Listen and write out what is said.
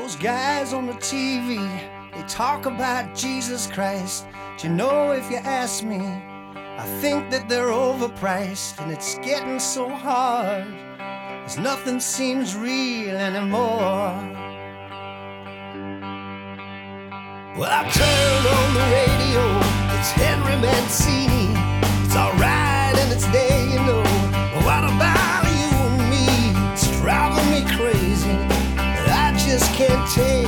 Those guys on the TV, they talk about Jesus Christ. But you know, if you ask me, I think that they're overpriced. And it's getting so hard, 'cause nothing seems real anymore. Well, I turned on the radio, it's Henry Mancini. It's alright and it's day, you know. What about you and me? It's driving me crazy. I just can't take